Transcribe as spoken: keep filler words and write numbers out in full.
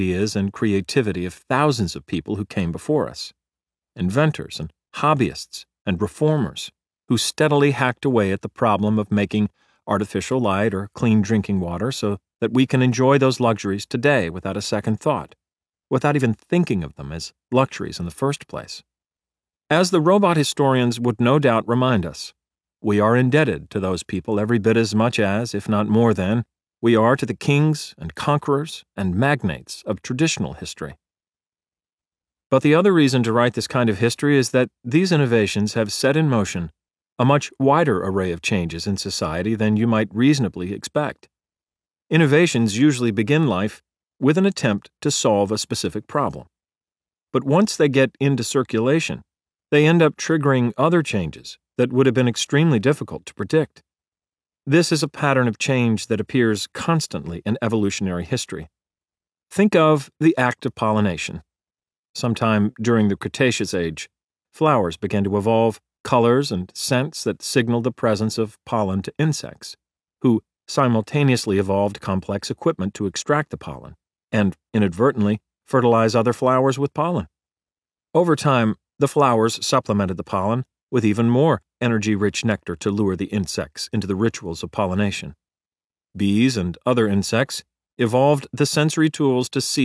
ideas and creativity of thousands of people who came before us, inventors and hobbyists and reformers who steadily hacked away at the problem of making artificial light or clean drinking water so that we can enjoy those luxuries today without a second thought, without even thinking of them as luxuries in the first place. As the robot historians would no doubt remind us, we are indebted to those people every bit as much as, if not more than, we are to the kings and conquerors and magnates of traditional history. But the other reason to write this kind of history is that these innovations have set in motion a much wider array of changes in society than you might reasonably expect. Innovations usually begin life with an attempt to solve a specific problem. But once they get into circulation, they end up triggering other changes that would have been extremely difficult to predict. This is a pattern of change that appears constantly in evolutionary history. Think of the act of pollination. Sometime during the Cretaceous age, flowers began to evolve colors and scents that signaled the presence of pollen to insects, who simultaneously evolved complex equipment to extract the pollen and, inadvertently, fertilize other flowers with pollen. Over time, the flowers supplemented the pollen with even more energy-rich nectar to lure the insects into the rituals of pollination. Bees and other insects evolved the sensory tools to see